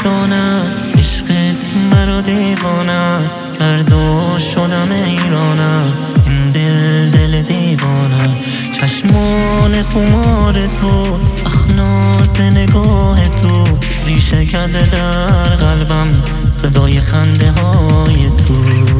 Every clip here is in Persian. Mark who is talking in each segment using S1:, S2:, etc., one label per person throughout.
S1: دانم عشقت مرا دیوانه کرد و شدم ایرانم. این دل دیوانه، چشمان خمار تو، اخناس نگاه تو، ریشه کرده در قلبم صدای خنده های تو.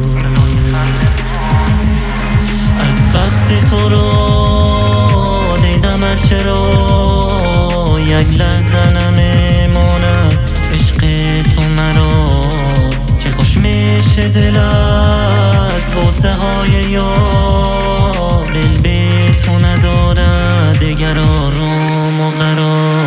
S1: از وقت تو رو دیدمت چرا یک لحظه نمیمانم. عشق تو مرا چه خوش میشه دل از بوسه های یار. دل بی تو نداره دیگر آروم و قرار.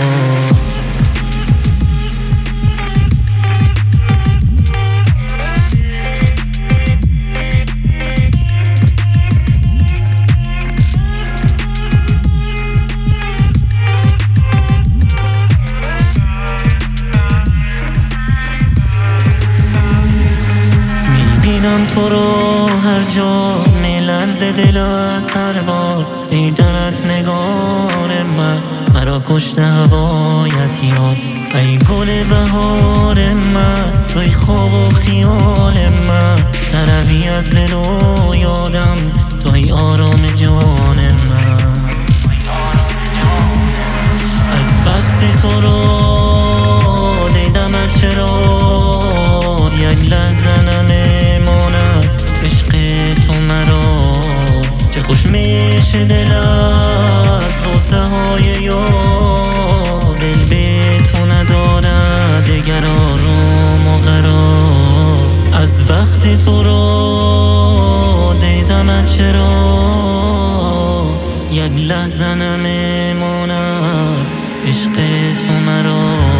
S1: میبینم تو رو هر جا، میلرزه دل از هر بار دیدنت. نگار من مرا کشته هوایت یاد. ای گل بهار من، توی خواب و خیال من، نروی از دل و یادم، توی آرام جان من. از وقت تو رو دیدمت چرا یک لحظه نمیمانم. عشق تو مرا چه خوش میشه دل از بوسه های یار. دل بی تو نداره دیگر آروم و قرار. از وقت تو رو دیدمت چرا یک لحظه نمیماند. عشق تو مرا